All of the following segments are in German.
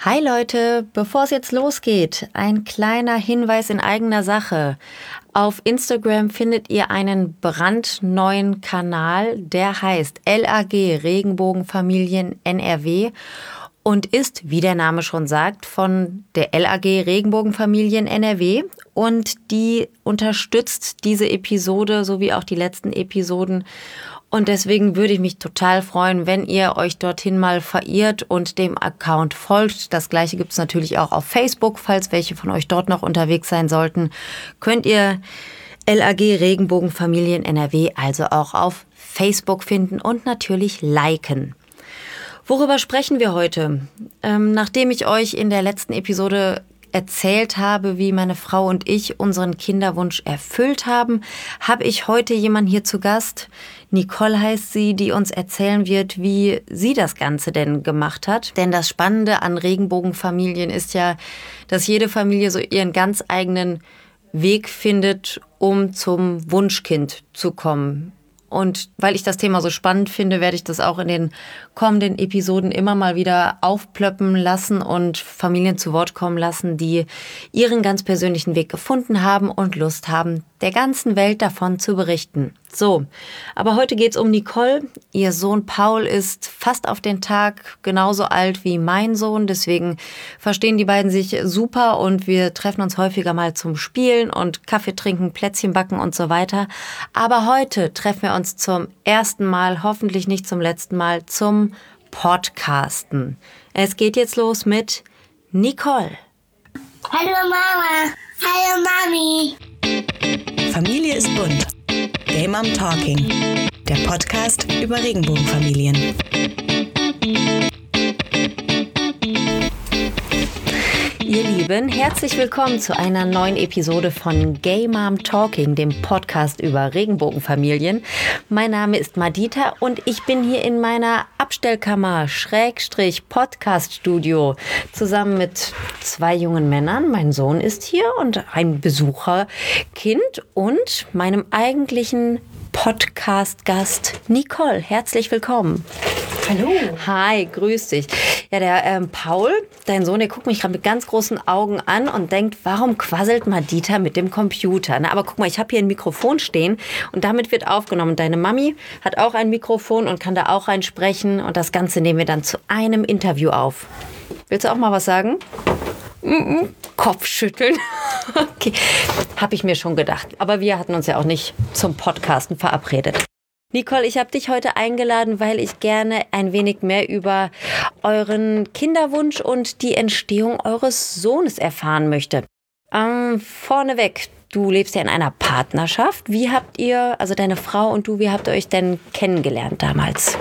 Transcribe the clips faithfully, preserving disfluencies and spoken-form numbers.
Hi Leute, bevor es jetzt losgeht, ein kleiner Hinweis in eigener Sache. Auf Instagram findet ihr einen brandneuen Kanal, der heißt L A G Regenbogenfamilien N R W und ist, wie der Name schon sagt, von der L A G Regenbogenfamilien N R W und die unterstützt diese Episode sowie auch die letzten Episoden. Und deswegen würde ich mich total freuen, wenn ihr euch dorthin mal verirrt und dem Account folgt. Das gleiche gibt es natürlich auch auf Facebook. Falls welche von euch dort noch unterwegs sein sollten, könnt ihr L A G Regenbogenfamilien N R W also auch auf Facebook finden und natürlich liken. Worüber sprechen wir heute? Ähm, nachdem ich euch in der letzten Episode erzählt habe, wie meine Frau und ich unseren Kinderwunsch erfüllt haben, habe ich heute jemanden hier zu Gast. Nicole heißt sie, die uns erzählen wird, wie sie das Ganze denn gemacht hat. Denn das Spannende an Regenbogenfamilien ist ja, dass jede Familie so ihren ganz eigenen Weg findet, um zum Wunschkind zu kommen. Und weil ich das Thema so spannend finde, werde ich das auch in den kommenden Episoden immer mal wieder aufplöppen lassen und Familien zu Wort kommen lassen, die ihren ganz persönlichen Weg gefunden haben und Lust haben, der ganzen Welt davon zu berichten. So, aber heute geht's um Nicole. Ihr Sohn Paul ist fast auf den Tag genauso alt wie mein Sohn. Deswegen verstehen die beiden sich super und wir treffen uns häufiger mal zum Spielen und Kaffee trinken, Plätzchen backen und so weiter. Aber heute treffen wir uns zum ersten Mal, hoffentlich nicht zum letzten Mal, zum Podcasten. Es geht jetzt los mit Nicole. Hallo Mama. Hallo Mami. Familie ist bunt. Gay Mom Talking. Der Podcast über Regenbogenfamilien. Ihr Lieben, herzlich willkommen zu einer neuen Episode von Gay Mom Talking, dem Podcast über Regenbogenfamilien. Mein Name ist Madita und ich bin hier in meiner Abstellkammer, Schrägstrich Podcaststudio, zusammen mit zwei jungen Männern. Mein Sohn ist hier und ein Besucherkind und meinem eigentlichen Podcast-Gast Nicole. Herzlich willkommen. Hallo. Hi, grüß dich. Ja, der ähm, Paul, dein Sohn, der guckt mich gerade mit ganz großen Augen an und denkt, warum quasselt Madita mit dem Computer? Na, aber guck mal, ich habe hier ein Mikrofon stehen und damit wird aufgenommen. Deine Mami hat auch ein Mikrofon und kann da auch reinsprechen und das Ganze nehmen wir dann zu einem Interview auf. Willst du auch mal was sagen? Mm-mm. Kopfschütteln. Okay, habe ich mir schon gedacht. Aber wir hatten uns ja auch nicht zum Podcasten verabredet. Nicole, ich habe dich heute eingeladen, weil ich gerne ein wenig mehr über euren Kinderwunsch und die Entstehung eures Sohnes erfahren möchte. Ähm, vorneweg, du lebst ja in einer Partnerschaft. Wie habt ihr, also deine Frau und du, wie habt ihr euch denn kennengelernt damals?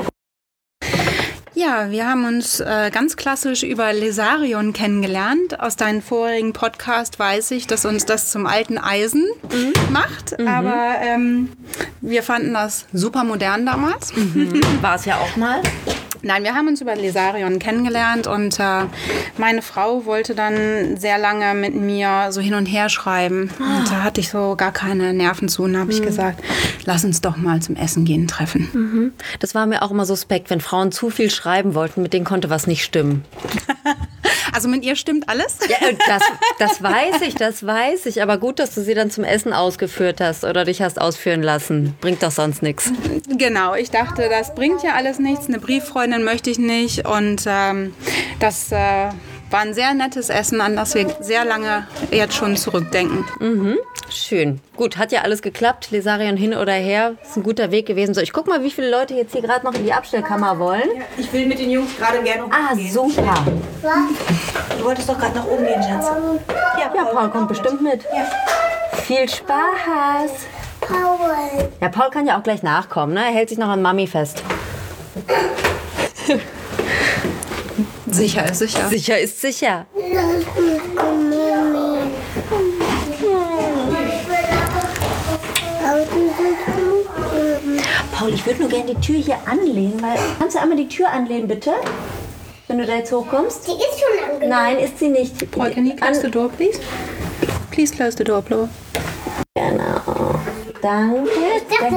Ja, wir haben uns äh, ganz klassisch über Lesarion kennengelernt. Aus deinem vorigen Podcast weiß ich, dass uns das zum alten Eisen mhm. macht. Mhm. Aber ähm, wir fanden das super modern damals. Mhm. War es ja auch mal. Nein, wir haben uns über Lesarion kennengelernt und äh, meine Frau wollte dann sehr lange mit mir so hin und her schreiben. Ah. Und da hatte ich so gar keine Nerven zu und da habe mhm. ich gesagt, lass uns doch mal zum Essen gehen treffen. Mhm. Das war mir auch immer suspekt, wenn Frauen zu viel schreiben wollten, mit denen konnte was nicht stimmen. Also mit ihr stimmt alles? Ja, das, das weiß ich, das weiß ich. Aber gut, dass du sie dann zum Essen ausgeführt hast oder dich hast ausführen lassen. Bringt doch sonst nichts. Genau, ich dachte, das bringt ja alles nichts. Eine Brieffreundin möchte ich nicht. Und ähm, das äh, war ein sehr nettes Essen, an das wir sehr lange jetzt schon zurückdenken. Mhm. Schön. Gut, hat ja alles geklappt. Lesarion hin oder her. Ist ein guter Weg gewesen. So, ich guck mal, wie viele Leute jetzt hier gerade noch in die Abstellkammer wollen. Ja, ich will mit den Jungs gerade gerne hochgehen. Ah, super. Du wolltest doch gerade nach oben gehen, Schatz. Ja, Paul, ja, Paul kommt bestimmt mit. Ja. Viel Spaß. Paul. Ja, Paul kann ja auch gleich nachkommen, ne? Er hält sich noch an Mami fest. Sicher ist sicher. Sicher ist sicher. Paul, ich würde nur gerne die Tür hier anlehnen, weil... Kannst du einmal die Tür anlehnen, bitte? Wenn du da jetzt hochkommst? Die ist schon angelehnt. Nein, ist sie nicht. Paul, can you close the door, please? Please close the door, Paul. Genau. Danke. Ich dachte, so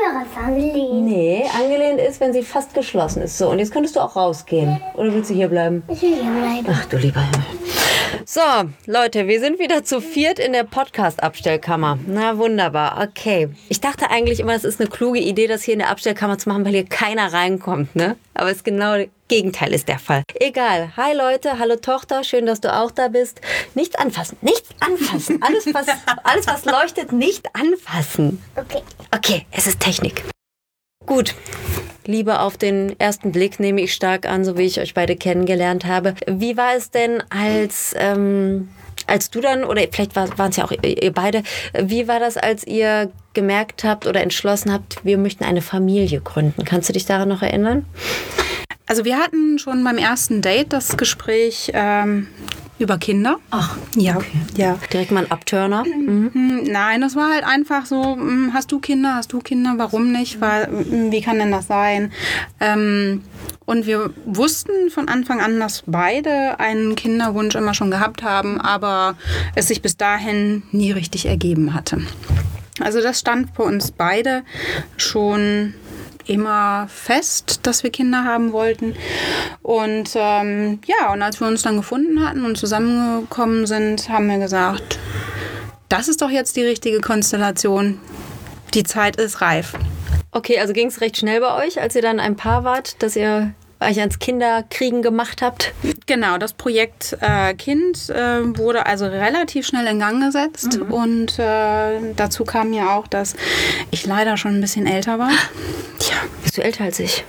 wäre es angelehnt. Nee, angelehnt ist, wenn sie fast geschlossen ist. So, und jetzt könntest du auch rausgehen. Oder willst du hier bleiben? Ich will hier bleiben. Ach du lieber Himmel. So, Leute, wir sind wieder zu viert in der Podcast-Abstellkammer. Na, wunderbar. Okay. Ich dachte eigentlich immer, es ist eine kluge Idee, das hier in der Abstellkammer zu machen, weil hier keiner reinkommt, ne? Aber es ist genau das Gegenteil ist der Fall. Egal. Hi Leute, hallo Tochter, schön, dass du auch da bist. Nichts anfassen, nichts anfassen. Alles, was, alles, was leuchtet, nicht anfassen. Okay. Okay, es ist Technik. Gut. Liebe auf den ersten Blick nehme ich stark an, so wie ich euch beide kennengelernt habe. Wie war es denn, als, ähm, als du dann, oder vielleicht war, waren es ja auch ihr, ihr beide, wie war das, als ihr gemerkt habt oder entschlossen habt, wir möchten eine Familie gründen? Kannst du dich daran noch erinnern? Also wir hatten schon beim ersten Date das Gespräch ähm, über Kinder. Ach, ja, okay. ja. Direkt mal ein Abturner. Mhm. Nein, das war halt einfach so, hast du Kinder, hast du Kinder, warum nicht? Weil, wie kann denn das sein? Ähm, und wir wussten von Anfang an, dass beide einen Kinderwunsch immer schon gehabt haben, aber es sich bis dahin nie richtig ergeben hatte. Also das stand bei uns beide schon immer fest, dass wir Kinder haben wollten. Und ähm, ja, und als wir uns dann gefunden hatten und zusammengekommen sind, haben wir gesagt, das ist doch jetzt die richtige Konstellation. Die Zeit ist reif. Okay, also ging es recht schnell bei euch, als ihr dann ein Paar wart, dass ihr euch ans Kinderkriegen gemacht habt? Genau, das Projekt äh, Kind äh, wurde also relativ schnell in Gang gesetzt. Mhm. Und äh, dazu kam ja auch, dass ich leider schon ein bisschen älter war. Tja, bist du älter als ich?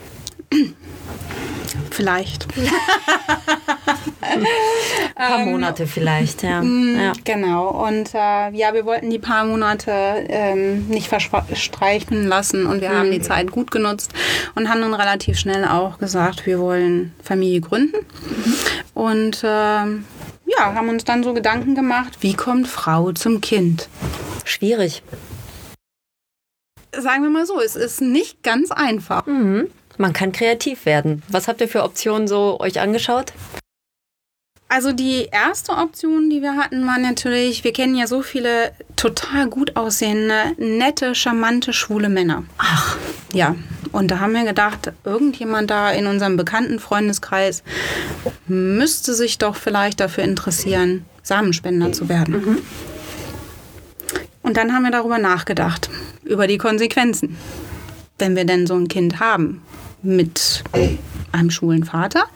Vielleicht. Ein paar Monate vielleicht, ja. ja. Genau. Und äh, ja, wir wollten die paar Monate ähm, nicht verstreichen lassen und wir mhm. haben die Zeit gut genutzt und haben dann relativ schnell auch gesagt, wir wollen Familie gründen. Mhm. Und äh, ja, haben uns dann so Gedanken gemacht, wie kommt Frau zum Kind? Schwierig. Sagen wir mal so, es ist nicht ganz einfach. Mhm. Man kann kreativ werden. Was habt ihr für Optionen so euch angeschaut? Also die erste Option, die wir hatten, war natürlich, wir kennen ja so viele total gut aussehende, nette, charmante, schwule Männer. Ach. Ja, und da haben wir gedacht, irgendjemand da in unserem bekannten Freundeskreis müsste sich doch vielleicht dafür interessieren, Samenspender zu werden. Mhm. Und dann haben wir darüber nachgedacht, über die Konsequenzen, wenn wir denn so ein Kind haben mit einem schwulen Vater.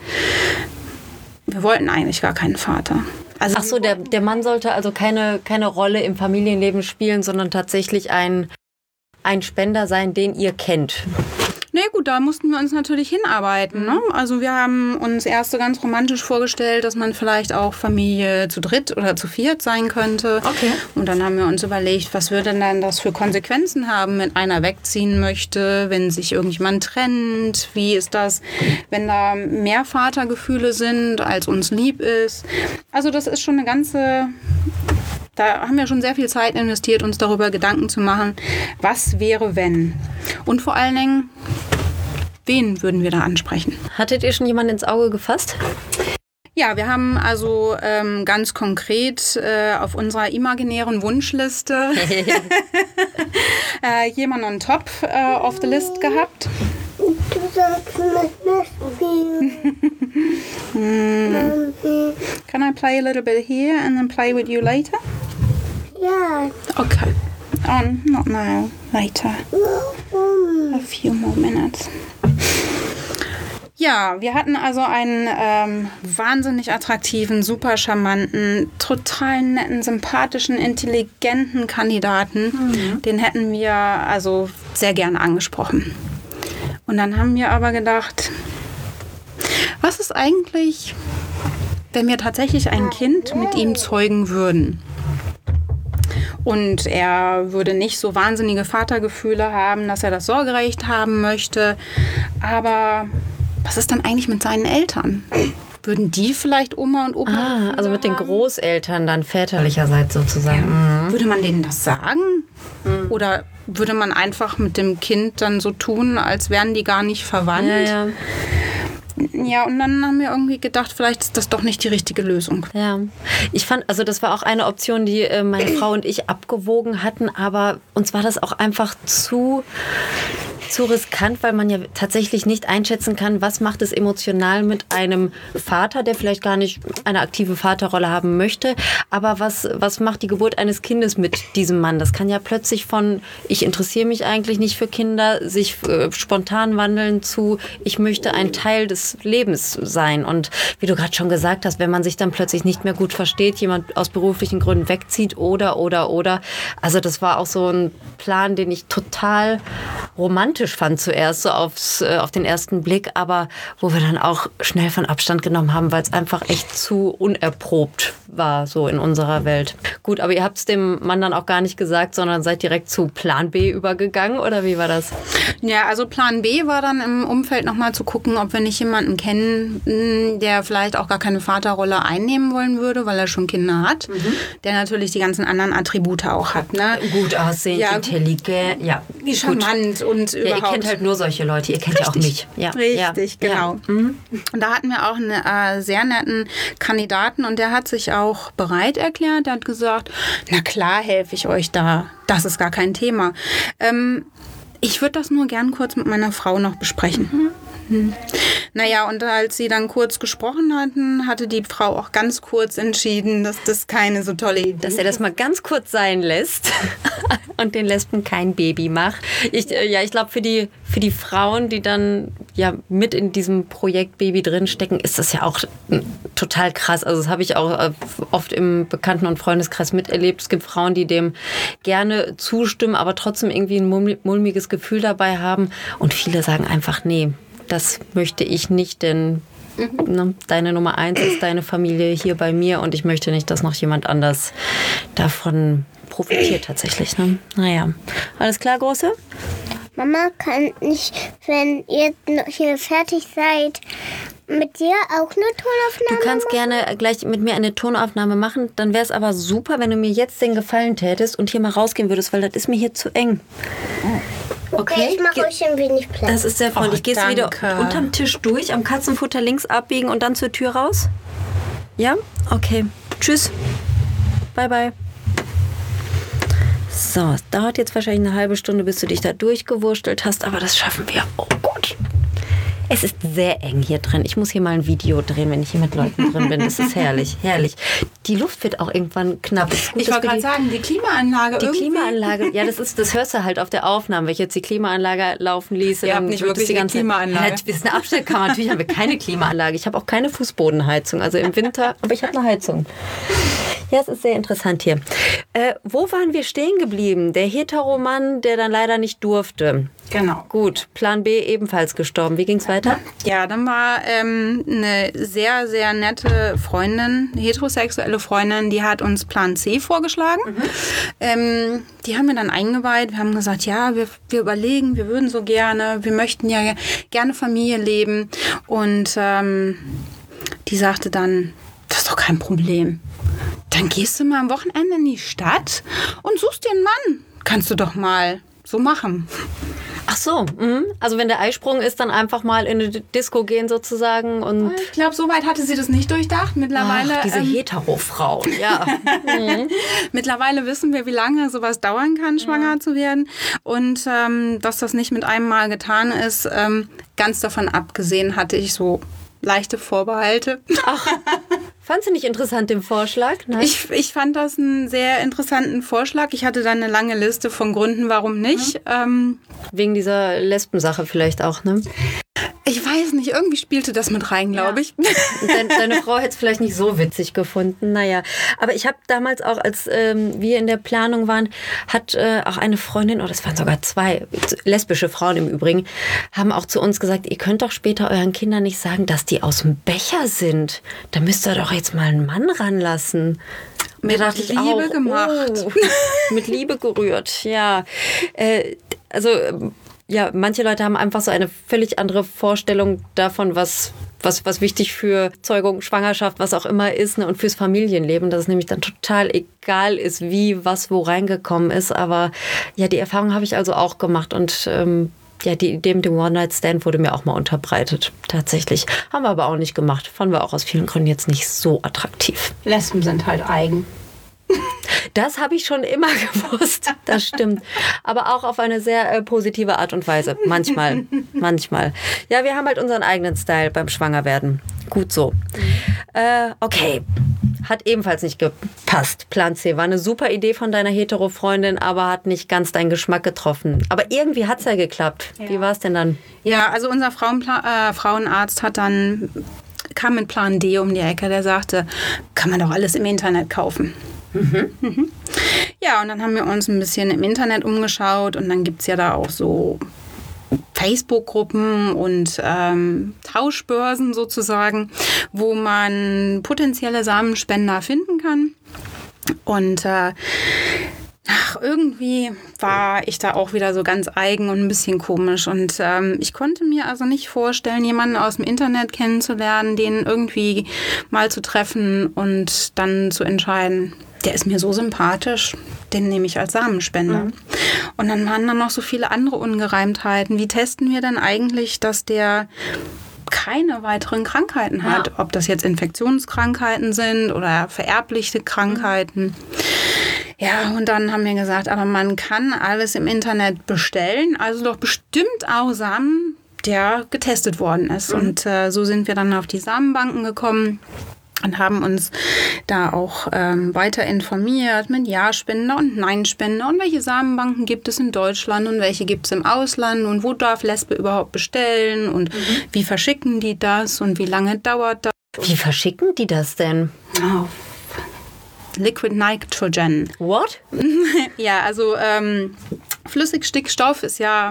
Wir wollten eigentlich gar keinen Vater. Also Ach so, der, der Mann sollte also keine, keine Rolle im Familienleben spielen, sondern tatsächlich ein, ein Spender sein, den ihr kennt. Nee, gut, da mussten wir uns natürlich hinarbeiten. Ne? Also wir haben uns erst so ganz romantisch vorgestellt, dass man vielleicht auch Familie zu dritt oder zu viert sein könnte. Okay. Und dann haben wir uns überlegt, was würde denn das für Konsequenzen haben, wenn einer wegziehen möchte, wenn sich irgendjemand trennt. Wie ist das, wenn da mehr Vatergefühle sind, als uns lieb ist? Also das ist schon eine ganze... Da haben wir schon sehr viel Zeit investiert, uns darüber Gedanken zu machen, was wäre, wenn. Und vor allen Dingen, wen würden wir da ansprechen? Hattet ihr schon jemanden ins Auge gefasst? Ja, wir haben also ähm, ganz konkret äh, auf unserer imaginären Wunschliste äh, jemanden on top äh, of the list gehabt. Du sagst nicht viel. mm. Can I play a little bit here and then play with you later? Ja. Okay. Oh, not now. Later. A few more minutes. Ja, wir hatten also einen ähm, wahnsinnig attraktiven, super charmanten, total netten, sympathischen, intelligenten Kandidaten. Mhm. Den hätten wir also sehr gerne angesprochen. Und dann haben wir aber gedacht, was ist eigentlich, wenn wir tatsächlich ein Kind mit ihm zeugen würden? Und er würde nicht so wahnsinnige Vatergefühle haben, dass er das Sorgerecht haben möchte. Aber was ist dann eigentlich mit seinen Eltern? Würden die vielleicht Oma und Opa Ah, also mit den Großeltern dann väterlicherseits sozusagen. Ja. Mhm. Würde man denen das sagen? Mhm. Oder würde man einfach mit dem Kind dann so tun, als wären die gar nicht verwandt? Ja, ja. ja, und dann haben wir irgendwie gedacht, vielleicht ist das doch nicht die richtige Lösung. Ja, ich fand, also das war auch eine Option, die äh, meine Frau und ich abgewogen hatten, aber uns war das auch einfach zu... zu riskant, weil man ja tatsächlich nicht einschätzen kann, was macht es emotional mit einem Vater, der vielleicht gar nicht eine aktive Vaterrolle haben möchte, aber was, was macht die Geburt eines Kindes mit diesem Mann? Das kann ja plötzlich von, ich interessiere mich eigentlich nicht für Kinder, sich äh, spontan wandeln zu, ich möchte ein Teil des Lebens sein. Und wie du gerade schon gesagt hast, wenn man sich dann plötzlich nicht mehr gut versteht, jemand aus beruflichen Gründen wegzieht oder, oder, oder. Also das war auch so ein Plan, den ich total romantisch fand zuerst, so aufs, äh, auf den ersten Blick, aber wo wir dann auch schnell von Abstand genommen haben, weil es einfach echt zu unerprobt war, so in unserer Welt. Gut, aber ihr habt es dem Mann dann auch gar nicht gesagt, sondern seid direkt zu Plan B übergegangen, oder wie war das? Ja, also Plan B war dann im Umfeld nochmal zu gucken, ob wir nicht jemanden kennen, der vielleicht auch gar keine Vaterrolle einnehmen wollen würde, weil er schon Kinder hat, mhm. der natürlich die ganzen anderen Attribute auch hat. Ne? Gut aussehen, ja, intelligent, ja. Charmant und ja, überhaupt. Ihr kennt halt nur solche Leute, ihr kennt Richtig. ja auch mich. Ja. Richtig, ja. genau. Ja. Mhm. Und da hatten wir auch einen äh, sehr netten Kandidaten und der hat sich auch bereit erklärt. Der hat gesagt, na klar helfe ich euch da, das ist gar kein Thema. Ähm, ich würde das nur gern kurz mit meiner Frau noch besprechen. Mhm. Hm. Naja, und als sie dann kurz gesprochen hatten, hatte die Frau auch ganz kurz entschieden, dass das keine so tolle Idee ist. Dass er das mal ganz kurz sein lässt und den Lesben kein Baby macht. Ich, äh, ja, ich glaube, für die, für die Frauen, die dann ja mit in diesem Projekt Baby drinstecken, ist das ja auch äh, total krass. Also das habe ich auch äh, oft im Bekannten- und Freundeskreis miterlebt. Es gibt Frauen, die dem gerne zustimmen, aber trotzdem irgendwie ein mulmiges Gefühl dabei haben. Und viele sagen einfach, nee, das möchte ich nicht, denn ne, deine Nummer eins ist deine Familie hier bei mir und ich möchte nicht, dass noch jemand anders davon profitiert tatsächlich. Ne? Naja, alles klar, Große? Mama, kann ich, wenn ihr hier fertig seid, mit dir auch eine Tonaufnahme Du kannst machen? gerne gleich mit mir eine Tonaufnahme machen, dann wäre es aber super, wenn du mir jetzt den Gefallen tätest und hier mal rausgehen würdest, weil das ist mir hier zu eng. Okay, Okay, ich mache Ge- euch ein wenig Platz. Das ist sehr freundlich. Oh, Gehst du wieder danke. unterm Tisch durch, am Katzenfutter links abbiegen und dann zur Tür raus? Ja? Okay. Tschüss. Bye, bye. So, es dauert jetzt wahrscheinlich eine halbe Stunde, bis du dich da durchgewurstelt hast, aber das schaffen wir. Oh Gott. Es ist sehr eng hier drin. Ich muss hier mal ein Video drehen, wenn ich hier mit Leuten drin bin. Das ist herrlich, herrlich. Die Luft wird auch irgendwann knapp. Ist gut, Ich dass wollte wir gerade die- sagen, die Klimaanlage Die irgendwie. Klimaanlage, ja, das ist, das hörst du halt auf der Aufnahme. Wenn ich jetzt die Klimaanlage laufen ließe, Ihr dann habt nicht wird das wirklich die eine ganze Klimaanlage. Ja, das ist eine Abstellkammer. Natürlich haben wir keine Klimaanlage. Ich habe auch keine Fußbodenheizung. Also im Winter, aber ich habe eine Heizung. Ja, es ist sehr interessant hier. Äh, wo waren wir stehen geblieben? Der Heteromann, der dann leider nicht durfte. Genau. Gut, Plan B ebenfalls gestorben. Wie ging's weiter? Ja, dann war ähm, eine sehr, sehr nette Freundin, eine heterosexuelle Freundin, die hat uns Plan C vorgeschlagen. Mhm. Ähm, die haben wir dann eingeweiht. Wir haben gesagt, ja, wir, wir überlegen, wir würden so gerne, wir möchten ja gerne Familie leben. Und ähm, die sagte dann, das ist doch kein Problem. Dann gehst du mal am Wochenende in die Stadt und suchst dir einen Mann. Kannst du doch mal so machen. Ach so, mhm. Also wenn der Eisprung ist, dann einfach mal in eine Disco gehen sozusagen und... Ich glaube, so weit hatte sie das nicht durchdacht. Mittlerweile, Ach, diese ähm, Hetero-Frau, ja. mhm. mittlerweile wissen wir, wie lange sowas dauern kann, schwanger ja. zu werden. Und ähm, dass das nicht mit einem Mal getan ist, ähm, ganz davon abgesehen hatte ich so leichte Vorbehalte. Ach, fandst du nicht interessant den Vorschlag? Nein? Ich, ich fand das einen sehr interessanten Vorschlag. Ich hatte dann eine lange Liste von Gründen, warum nicht. Mhm. Ähm, Wegen dieser Lesbensache vielleicht auch, ne? Ich weiß nicht, irgendwie spielte das mit rein, glaube ich. Deine, deine Frau hätte es vielleicht nicht so witzig gefunden, naja. Aber ich habe damals auch, als ähm, wir in der Planung waren, hat äh, auch eine Freundin, oder es waren sogar zwei lesbische Frauen im Übrigen, haben auch zu uns gesagt, ihr könnt doch später euren Kindern nicht sagen, dass die aus dem Becher sind. Da müsst ihr doch jetzt mal einen Mann ranlassen. Mit Liebe auch, gemacht. Oh, mit Liebe gerührt, ja. Äh, also... Ja, manche Leute haben einfach so eine völlig andere Vorstellung davon, was, was, was wichtig für Zeugung, Schwangerschaft, was auch immer ist, ne, und fürs Familienleben, dass es nämlich dann total egal ist, wie, was, wo reingekommen ist. Aber ja, die Erfahrung habe ich also auch gemacht und ähm, Ja, die Idee mit dem One-Night-Stand wurde mir auch mal unterbreitet. Tatsächlich. Haben wir aber auch nicht gemacht. Fanden wir auch aus vielen Gründen jetzt nicht so attraktiv. Lesben sind halt eigen. Das habe ich schon immer gewusst. Das stimmt. Aber auch auf eine sehr äh, positive Art und Weise. Manchmal. Manchmal. Ja, wir haben halt unseren eigenen Style beim Schwangerwerden. Gut so. Äh, okay. Hat ebenfalls nicht gepasst. Plan C war eine super Idee von deiner Hetero-Freundin, aber hat nicht ganz deinen Geschmack getroffen. Aber irgendwie hat es ja geklappt. Ja. Wie war es denn dann? Ja, also unser Frauenpla- äh, Frauenarzt hat dann, kam mit Plan D um die Ecke. Der sagte, kann man doch alles im Internet kaufen. Mhm. Mhm. Ja, und dann haben wir uns ein bisschen im Internet umgeschaut und dann gibt es ja da auch so Facebook-Gruppen und ähm, Tauschbörsen sozusagen, wo man potenzielle Samenspender finden kann. Und äh, ach, irgendwie war ich da auch wieder so ganz eigen und ein bisschen komisch. Und ähm, ich konnte mir also nicht vorstellen, jemanden aus dem Internet kennenzulernen, den irgendwie mal zu treffen und dann zu entscheiden, der ist mir so sympathisch, den nehme ich als Samenspender. Mhm. Und dann waren da noch so viele andere Ungereimtheiten. Wie testen wir denn eigentlich, dass der keine weiteren Krankheiten hat? Ja. Ob das jetzt Infektionskrankheiten sind oder vererbliche Krankheiten. Mhm. Ja, und dann haben wir gesagt, aber man kann alles im Internet bestellen, also doch bestimmt auch Samen, der getestet worden ist. Mhm. Und äh, so sind wir dann auf die Samenbanken gekommen. Und haben uns da auch ähm, weiter informiert mit Ja-Spender und Nein-Spender und welche Samenbanken gibt es in Deutschland und welche gibt es im Ausland und wo darf Lesbe überhaupt bestellen und mhm. wie verschicken die das und wie lange dauert das. Wie verschicken die das denn? Oh. Liquid Nitrogen. What? Ja, also ähm, Flüssigstickstoff ist ja,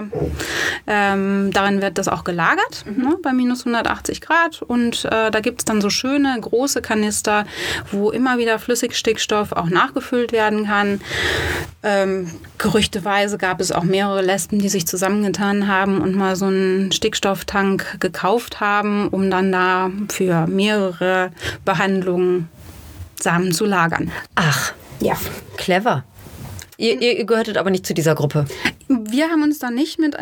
ähm, darin wird das auch gelagert, mhm. ne, bei minus hundertachtzig Grad. Und äh, da gibt es dann so schöne, große Kanister, wo immer wieder Flüssigstickstoff auch nachgefüllt werden kann. Ähm, gerüchteweise gab es auch mehrere Lesben, die sich zusammengetan haben und mal so einen Stickstofftank gekauft haben, um dann da für mehrere Behandlungen Samen zu lagern. Ach, ja. Clever. Ihr, ihr gehörtet aber nicht zu dieser Gruppe. Wir haben uns da nicht mit äh,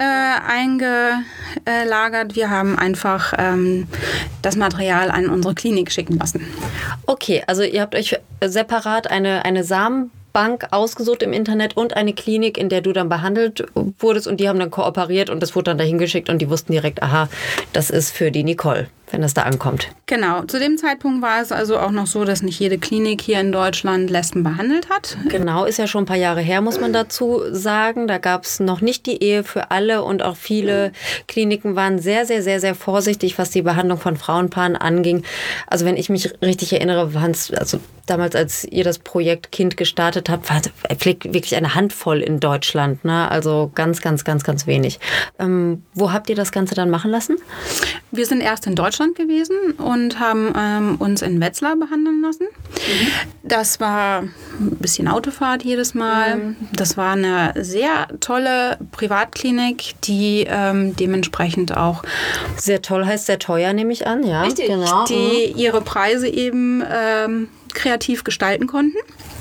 eingelagert. Wir haben einfach ähm, das Material an unsere Klinik schicken lassen. Okay, also ihr habt euch separat eine, eine Samenbank ausgesucht im Internet und eine Klinik, in der du dann behandelt wurdest und die haben dann kooperiert und das wurde dann dahin geschickt und die wussten direkt, aha, das ist für die Nicole, wenn das da ankommt. Genau, zu dem Zeitpunkt war es also auch noch so, dass nicht jede Klinik hier in Deutschland Lesben behandelt hat. Genau, ist ja schon ein paar Jahre her, muss man dazu sagen. Da gab es noch nicht die Ehe für alle und auch viele Kliniken waren sehr, sehr, sehr, sehr vorsichtig, was die Behandlung von Frauenpaaren anging. Also wenn ich mich richtig erinnere, waren es, also damals, als ihr das Projekt Kind gestartet habt, war es wirklich eine Handvoll in Deutschland. Ne? Also ganz, ganz, ganz, ganz wenig. Ähm, wo habt ihr das Ganze dann machen lassen? Wir sind erst in Deutschland gewesen und haben ähm, uns in Wetzlar behandeln lassen. Mhm. Das war ein bisschen Autofahrt jedes Mal. Mhm. Das war eine sehr tolle Privatklinik, die ähm, dementsprechend auch... Sehr toll heißt sehr teuer, nehme ich an. Ja, richtig. Genau. Die ihre Preise eben ähm, kreativ gestalten konnten.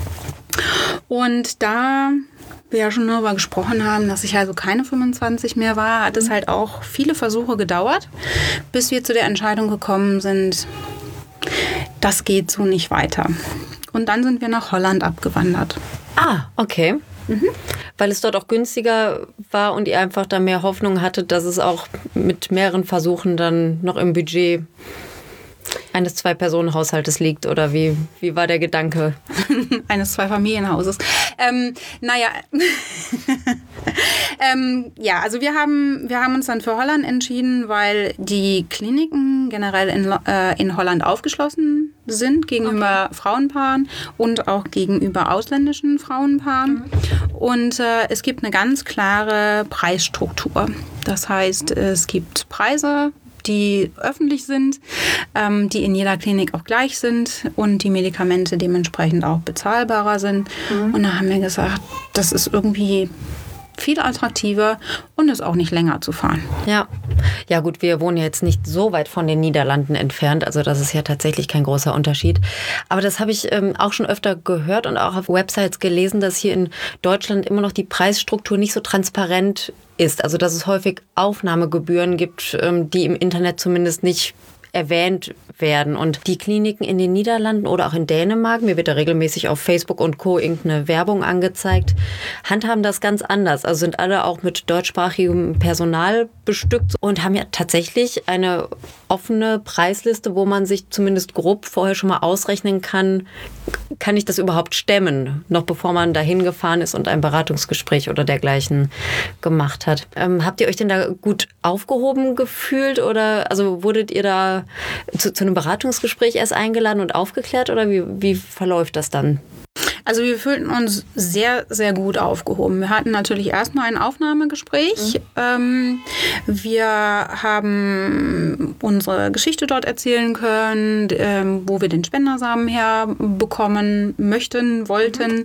Und da wir ja schon darüber gesprochen haben, dass ich also keine fünfundzwanzig mehr war, hat es halt auch viele Versuche gedauert, bis wir zu der Entscheidung gekommen sind, das geht so nicht weiter. Und dann sind wir nach Holland abgewandert. Ah, okay. Mhm. Weil es dort auch günstiger war und ihr einfach da mehr Hoffnung hattet, dass es auch mit mehreren Versuchen dann noch im Budget eines Zwei-Personen-Haushaltes liegt, oder wie, wie war der Gedanke? Eines Zwei-Familienhauses. Ähm, naja, ähm, ja, also wir haben, wir haben uns dann für Holland entschieden, weil die Kliniken generell in, äh, in Holland aufgeschlossen sind gegenüber okay. Frauenpaaren und auch gegenüber ausländischen Frauenpaaren. Mhm. Und äh, es gibt eine ganz klare Preisstruktur. Das heißt, es gibt Preise, die öffentlich sind, ähm, die in jeder Klinik auch gleich sind und die Medikamente dementsprechend auch bezahlbarer sind. Mhm. Und da haben wir gesagt, das ist irgendwie viel attraktiver und ist auch nicht länger zu fahren. Ja. Ja gut, wir wohnen ja jetzt nicht so weit von den Niederlanden entfernt, also das ist ja tatsächlich kein großer Unterschied. Aber das habe ich ähm, auch schon öfter gehört und auch auf Websites gelesen, dass hier in Deutschland immer noch die Preisstruktur nicht so transparent ist. Also dass es häufig Aufnahmegebühren gibt, ähm, die im Internet zumindest nicht erwähnt werden. Und die Kliniken in den Niederlanden oder auch in Dänemark, mir wird da regelmäßig auf Facebook und Co. irgendeine Werbung angezeigt, handhaben das ganz anders. Also sind alle auch mit deutschsprachigem Personal bestückt und haben ja tatsächlich eine offene Preisliste, wo man sich zumindest grob vorher schon mal ausrechnen kann, kann ich das überhaupt stemmen, noch bevor man dahin gefahren ist und ein Beratungsgespräch oder dergleichen gemacht hat. Ähm, habt ihr euch denn da gut aufgehoben gefühlt oder also wurdet ihr da zu, zu einem Beratungsgespräch erst eingeladen und aufgeklärt oder wie, wie verläuft das dann? Also wir fühlten uns sehr, sehr gut aufgehoben. Wir hatten natürlich erstmal ein Aufnahmegespräch. Mhm. Ähm, wir haben unsere Geschichte dort erzählen können, ähm, wo wir den Spendersamen herbekommen möchten, wollten, mhm.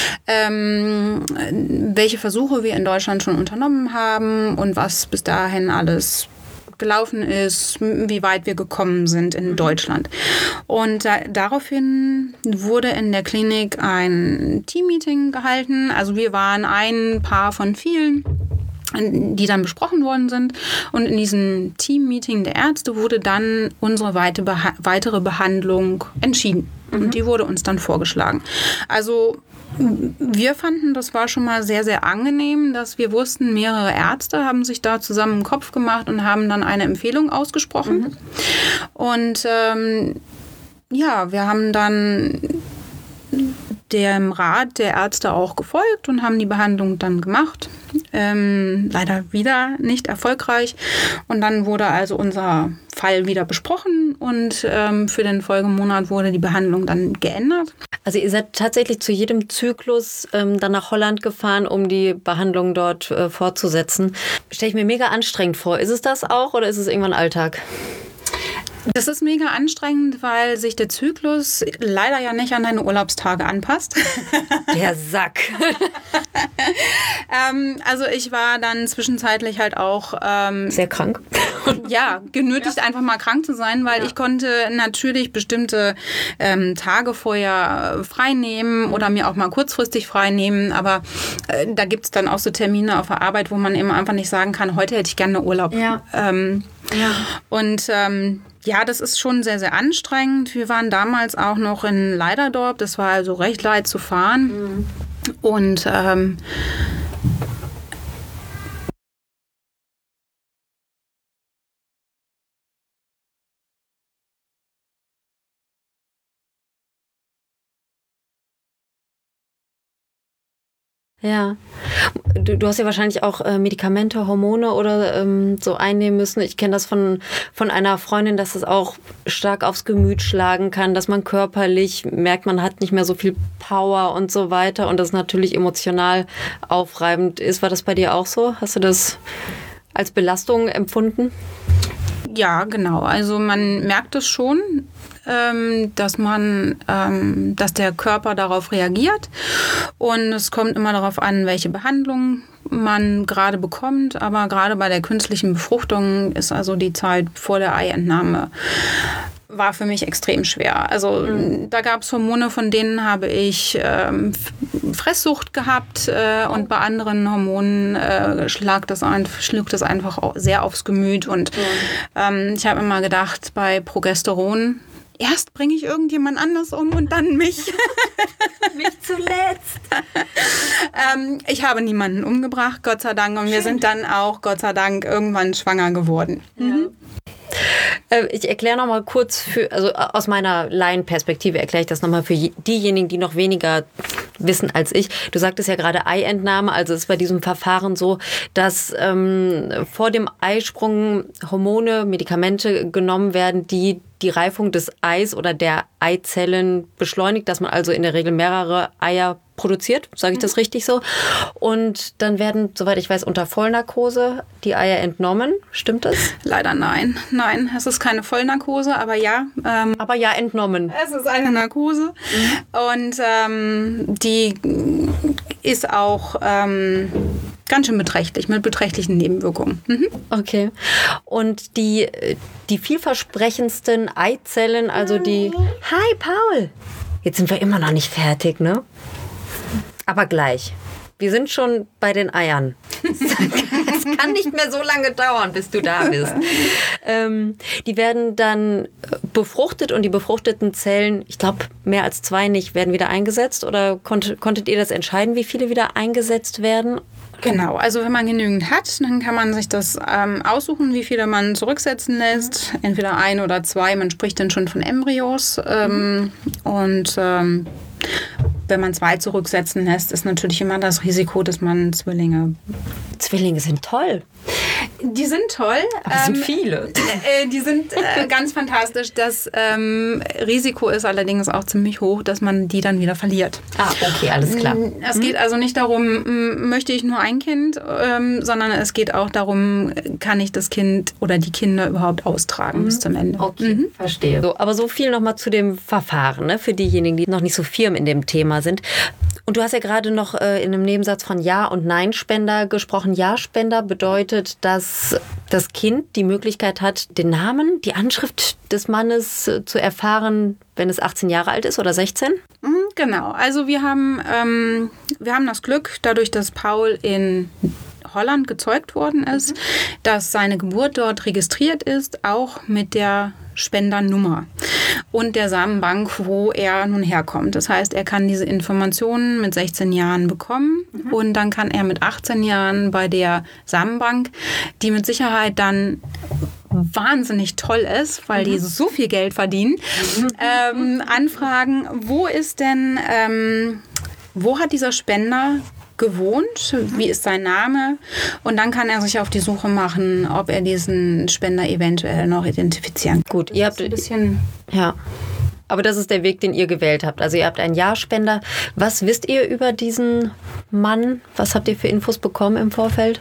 ähm, welche Versuche wir in Deutschland schon unternommen haben und was bis dahin alles gelaufen ist, wie weit wir gekommen sind in Deutschland. Und da, daraufhin wurde in der Klinik ein Teammeeting gehalten. Also wir waren ein Paar von vielen, die dann besprochen worden sind. Und in diesem Teammeeting der Ärzte wurde dann unsere weitere Behandlung entschieden. Mhm. Und die wurde uns dann vorgeschlagen. Also wir fanden, das war schon mal sehr, sehr angenehm, dass wir wussten, mehrere Ärzte haben sich da zusammen einen Kopf gemacht und haben dann eine Empfehlung ausgesprochen. Mhm. Und ähm, ja, wir haben dann dem Rat der Ärzte auch gefolgt und haben die Behandlung dann gemacht. Ähm, leider wieder nicht erfolgreich. Und dann wurde also unser Fall wieder besprochen und ähm, für den Folgemonat wurde die Behandlung dann geändert. Also ihr seid tatsächlich zu jedem Zyklus ähm, dann nach Holland gefahren, um die Behandlung dort äh, fortzusetzen. Stelle ich mir mega anstrengend vor. Ist es das auch oder ist es irgendwann Alltag? Das ist mega anstrengend, weil sich der Zyklus leider ja nicht an deine Urlaubstage anpasst. Der Sack. ähm, also ich war dann zwischenzeitlich halt auch ähm, sehr krank. Ja, genötigt ja. einfach mal krank zu sein, weil ja. ich konnte natürlich bestimmte ähm, Tage vorher frei nehmen oder mir auch mal kurzfristig frei nehmen. Aber äh, da gibt es dann auch so Termine auf der Arbeit, wo man eben einfach nicht sagen kann, heute hätte ich gerne Urlaub. Ja. Ähm, ja. Und ähm, ja, das ist schon sehr, sehr anstrengend. Wir waren damals auch noch in Leiderdorp. Das war also recht weit zu fahren. Mhm. Und ähm, ja, du, du hast ja wahrscheinlich auch äh, Medikamente, Hormone oder ähm, so einnehmen müssen. Ich kenne das von, von einer Freundin, dass es auch stark aufs Gemüt schlagen kann, dass man körperlich merkt, man hat nicht mehr so viel Power und so weiter und das natürlich emotional aufreibend ist. War das bei dir auch so? Hast du das als Belastung empfunden? Ja, genau. Also man merkt es schon, ähm, dass man, ähm, dass der Körper darauf reagiert und es kommt immer darauf an, welche Behandlung man gerade bekommt. Aber gerade bei der künstlichen Befruchtung ist also die Zeit vor der Eientnahme war für mich extrem schwer. Also mhm. da gab es Hormone, von denen habe ich ähm, Fresssucht gehabt äh, und bei anderen Hormonen äh, schlag das ein, schlug das einfach auch sehr aufs Gemüt. Und mhm. ähm, ich habe immer gedacht, bei Progesteron, erst bringe ich irgendjemand anders um und dann mich. Mich zuletzt. ähm, ich habe niemanden umgebracht, Gott sei Dank. Und wir sind dann auch, Gott sei Dank, irgendwann schwanger geworden. Mhm. Ich erkläre noch mal kurz, für, also aus meiner Laienperspektive erkläre ich das noch mal für diejenigen, die noch weniger wissen als ich. Du sagtest ja gerade Eientnahme, also es ist bei diesem Verfahren so, dass ähm, vor dem Eisprung Hormone, Medikamente genommen werden, die die Reifung des Eis oder der Eizellen beschleunigt, dass man also in der Regel mehrere Eier produziert, sage ich das richtig so? Und dann werden, soweit ich weiß, unter Vollnarkose die Eier entnommen. Stimmt das? Leider nein. Nein, es ist keine Vollnarkose, aber ja. Ähm, aber ja, entnommen. Es ist eine Narkose. Mhm. Und ähm, die ist auch ähm, ganz schön beträchtlich, mit beträchtlichen Nebenwirkungen. Mhm. Okay. Und die, die vielversprechendsten Eizellen, also die... Hi, Paul! Jetzt sind wir immer noch nicht fertig, ne? Aber gleich. Wir sind schon bei den Eiern. Es kann nicht mehr so lange dauern, bis du da bist. Ähm, die werden dann befruchtet und die befruchteten Zellen, ich glaube mehr als zwei nicht, werden wieder eingesetzt. Oder konnt, konntet ihr das entscheiden, wie viele wieder eingesetzt werden? Genau, also wenn man genügend hat, dann kann man sich das ähm, aussuchen, wie viele man zurücksetzen lässt. Entweder ein oder zwei, man spricht dann schon von Embryos. Ähm, mhm. Und ähm, wenn man zwei zurücksetzen lässt, ist natürlich immer das Risiko, dass man Zwillinge... Zwillinge sind toll. Die sind toll. Aber es sind ähm, viele. Äh, die sind äh, ganz fantastisch. Das ähm, Risiko ist allerdings auch ziemlich hoch, dass man die dann wieder verliert. Ah, okay, alles klar. Es geht also nicht darum, möchte ich nur ein Kind, ähm, sondern es geht auch darum, kann ich das Kind oder die Kinder überhaupt austragen mhm. bis zum Ende. Okay, mhm. verstehe. So, aber so viel nochmal zu dem Verfahren, ne, für diejenigen, die noch nicht so firm in dem Thema sind. Und du hast ja gerade noch äh, in einem Nebensatz von Ja- und Nein-Spender gesprochen. Ja-Spender bedeutet, dass das Kind die Möglichkeit hat, den Namen, die Anschrift des Mannes äh, zu erfahren, wenn es achtzehn Jahre alt ist oder sechzehn? Mhm, genau. Also wir haben, ähm, wir haben das Glück, dadurch, dass Paul in Holland gezeugt worden ist, mhm. dass seine Geburt dort registriert ist, auch mit der Spendernummer und der Samenbank, wo er nun herkommt. Das heißt, er kann diese Informationen mit sechzehn Jahren bekommen mhm. und dann kann er mit achtzehn Jahren bei der Samenbank, die mit Sicherheit dann wahnsinnig toll ist, weil mhm. die so viel Geld verdienen, mhm. ähm, anfragen, wo ist denn, ähm, wo hat dieser Spender gewohnt, wie ist sein Name, und dann kann er sich auf die Suche machen, ob er diesen Spender eventuell noch identifizieren kann. Gut, ihr habt ein bisschen... Ja, aber das ist der Weg, den ihr gewählt habt. Also ihr habt einen Ja-Spender. Was wisst ihr über diesen Mann? Was habt ihr für Infos bekommen im Vorfeld?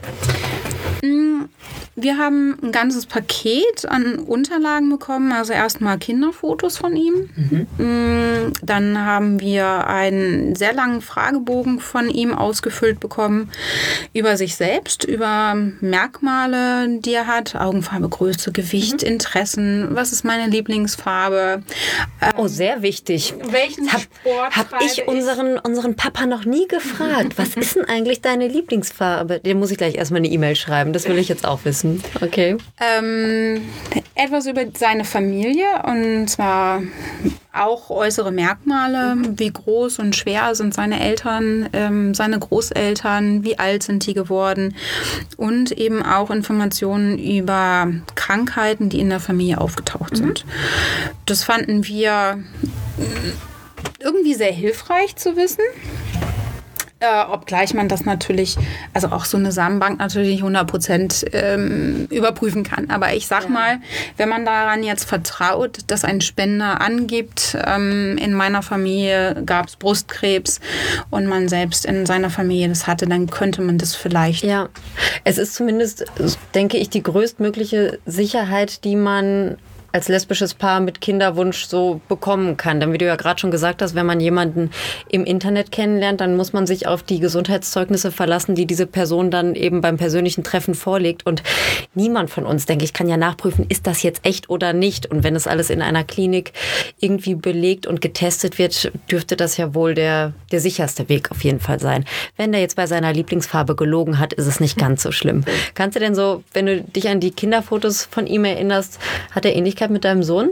Wir haben ein ganzes Paket an Unterlagen bekommen, also erstmal Kinderfotos von ihm. Mhm. Dann haben wir einen sehr langen Fragebogen von ihm ausgefüllt bekommen über sich selbst, über Merkmale, die er hat, Augenfarbe, Größe, Gewicht, mhm. Interessen, was ist meine Lieblingsfarbe. Oh, sehr wichtig. Welchen hab, Sport Hab ich unseren, unseren Papa noch nie gefragt, was ist denn eigentlich deine Lieblingsfarbe? Den muss ich gleich erstmal eine E-Mail schreiben, das will ich jetzt auch wissen. Okay. Ähm, etwas über seine Familie, und zwar auch äußere Merkmale, wie groß und schwer sind seine Eltern, ähm, seine Großeltern, wie alt sind die geworden, und eben auch Informationen über Krankheiten, die in der Familie aufgetaucht sind. Mhm. Das fanden wir irgendwie sehr hilfreich zu wissen. Äh, obgleich man das natürlich, also auch so eine Samenbank natürlich nicht hundert Prozent ähm, überprüfen kann. Aber ich sag ja. mal, wenn man daran jetzt vertraut, dass ein Spender angibt, ähm, in meiner Familie gab es Brustkrebs und man selbst in seiner Familie das hatte, dann könnte man das vielleicht... Ja, es ist zumindest, denke ich, die größtmögliche Sicherheit, die man als lesbisches Paar mit Kinderwunsch so bekommen kann. Denn wie du ja gerade schon gesagt hast, wenn man jemanden im Internet kennenlernt, dann muss man sich auf die Gesundheitszeugnisse verlassen, die diese Person dann eben beim persönlichen Treffen vorlegt. Und niemand von uns, denke ich, kann ja nachprüfen, ist das jetzt echt oder nicht. Und wenn es alles in einer Klinik irgendwie belegt und getestet wird, dürfte das ja wohl der, der sicherste Weg auf jeden Fall sein. Wenn der jetzt bei seiner Lieblingsfarbe gelogen hat, ist es nicht ganz so schlimm. Kannst du denn so, wenn du dich an die Kinderfotos von ihm erinnerst, hat er Ähnlichkeit mit deinem Sohn?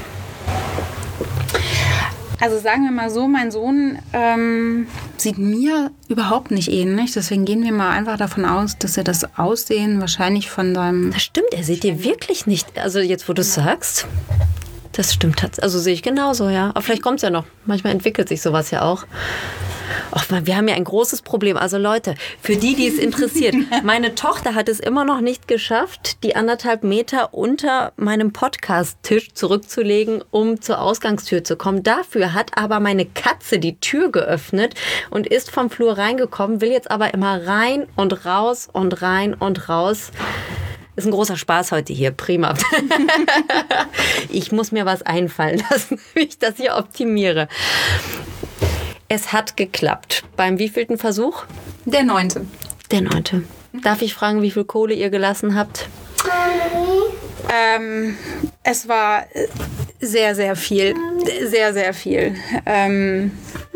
Also sagen wir mal so, mein Sohn ähm, sieht mir überhaupt nicht ähnlich. Deswegen gehen wir mal einfach davon aus, dass er das Aussehen wahrscheinlich von seinem... Das stimmt, er sieht dir wirklich nicht... Also jetzt, wo du es sagst, das stimmt. Also sehe ich genauso, ja. Aber vielleicht kommt es ja noch. Manchmal entwickelt sich sowas ja auch. Ach man, wir haben ja ein großes Problem. Also Leute, für die, die es interessiert, meine Tochter hat es immer noch nicht geschafft, die anderthalb Meter unter meinem Podcast-Tisch zurückzulegen, um zur Ausgangstür zu kommen. Dafür hat aber meine Katze die Tür geöffnet und ist vom Flur reingekommen, will jetzt aber immer rein und raus und rein und raus. Ist ein großer Spaß heute hier, prima. Ich muss mir was einfallen lassen, wie ich das hier optimiere. Es hat geklappt. Beim wievielten Versuch? Der neunte. Der neunte. Darf ich fragen, wie viel Kohle ihr gelassen habt? Ähm, es war sehr, sehr viel. Sehr, sehr viel. Ähm,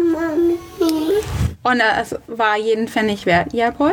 und es war jeden Pfennig wert. Ja, Paul?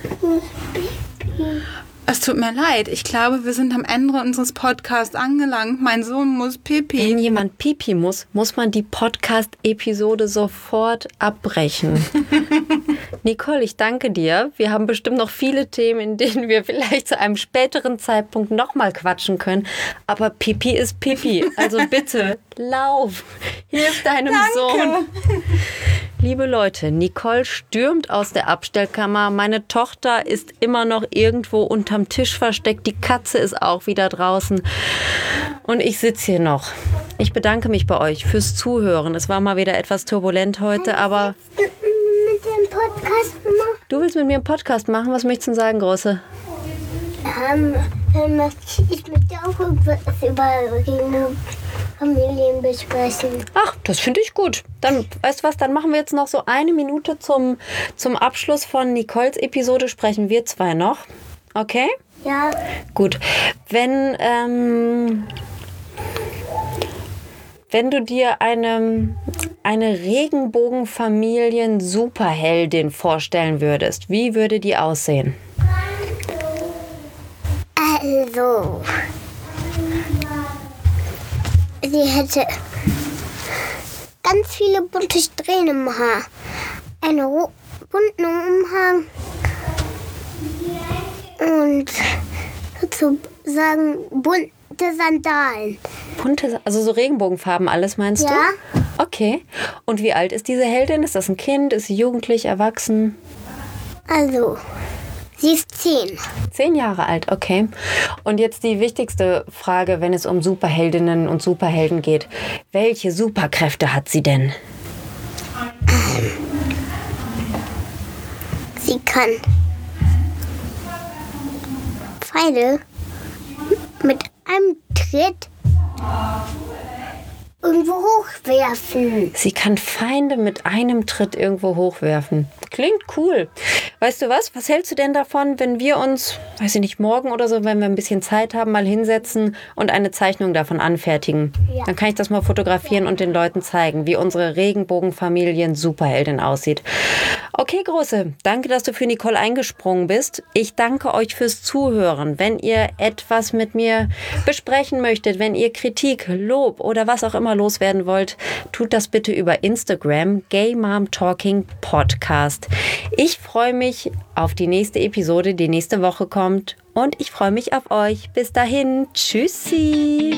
Es tut mir leid. Ich glaube, wir sind am Ende unseres Podcasts angelangt. Mein Sohn muss pipi. Wenn jemand pipi muss, muss man die Podcast-Episode sofort abbrechen. Nicole, ich danke dir. Wir haben bestimmt noch viele Themen, in denen wir vielleicht zu einem späteren Zeitpunkt nochmal quatschen können. Aber Pipi ist Pipi. Also bitte, lauf. Hilf deinem Danke. Sohn. Liebe Leute, Nicole stürmt aus der Abstellkammer. Meine Tochter ist immer noch irgendwo unterm Tisch versteckt. Die Katze ist auch wieder draußen. Und ich sitze hier noch. Ich bedanke mich bei euch fürs Zuhören. Es war mal wieder etwas turbulent heute, aber... Mit dem Podcast machen? Du willst mit mir einen Podcast machen? Was möchtest du sagen, Große? Ähm, dann möchte ich mit dir auch etwas über Familien besprechen. Ach, das finde ich gut. Dann, weißt du was, dann machen wir jetzt noch so eine Minute zum, zum Abschluss von Nicoles Episode, sprechen wir zwei noch. Okay? Ja, Gut. Wenn, ähm, wenn du dir eine, eine Regenbogenfamilien-Superheldin vorstellen würdest, wie würde die aussehen? also. Sie hätte ganz viele bunte Strähnen im Haar. Einen ro- bunten Umhang. Und sozusagen bunte Sandalen. Bunte, also so Regenbogenfarben alles, meinst du? Ja. Okay. Und wie alt ist diese Heldin? Ist das ein Kind? Ist sie jugendlich, erwachsen? Also, sie ist zehn. Zehn Jahre alt, okay. Und jetzt die wichtigste Frage, wenn es um Superheldinnen und Superhelden geht. Welche Superkräfte hat sie denn? Sie kann Pfeile mit einem Tritt irgendwo hochwerfen. Sie kann Feinde mit einem Tritt irgendwo hochwerfen. Klingt cool. Weißt du was? Was hältst du denn davon, wenn wir uns, weiß ich nicht, morgen oder so, wenn wir ein bisschen Zeit haben, mal hinsetzen und eine Zeichnung davon anfertigen? Ja. Dann kann ich das mal fotografieren und den Leuten zeigen, wie unsere Regenbogenfamilien-Superheldin aussieht. Okay, Große, danke, dass du für Nicole eingesprungen bist. Ich danke euch fürs Zuhören. Wenn ihr etwas mit mir besprechen möchtet, wenn ihr Kritik, Lob oder was auch immer loswerden wollt, tut das bitte über Instagram, Gay Mom Talking Podcast. Ich freue mich auf die nächste Episode, die nächste Woche kommt. Und ich freue mich auf euch. Bis dahin. Tschüssi.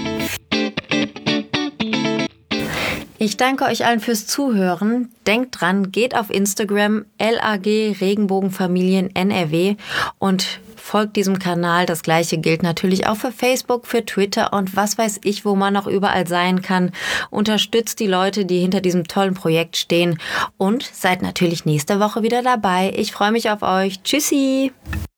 Ich danke euch allen fürs Zuhören. Denkt dran, geht auf Instagram L A G Regenbogenfamilien N R W und folgt diesem Kanal. Das gleiche gilt natürlich auch für Facebook, für Twitter und was weiß ich, wo man noch überall sein kann. Unterstützt die Leute, die hinter diesem tollen Projekt stehen und seid natürlich nächste Woche wieder dabei. Ich freue mich auf euch. Tschüssi!